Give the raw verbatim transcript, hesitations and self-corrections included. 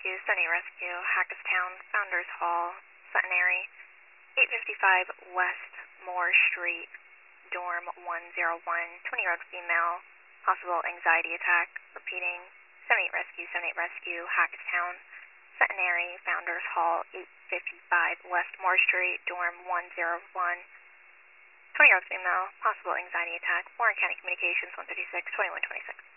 Rescue, seventy Rescue, Hackettstown, Founders Hall, Centenary, eight fifty-five West Moore Street, dorm one oh one, twenty-year-old female, possible anxiety attack. Repeating, seventy-eight Rescue, seventy-eight Rescue, Hackettstown, Centenary, Founders Hall, eight fifty-five West Moore Street, dorm one oh one, twenty-year-old female, possible anxiety attack. Warren County Communications, one thirty-six, twenty-one twenty-six.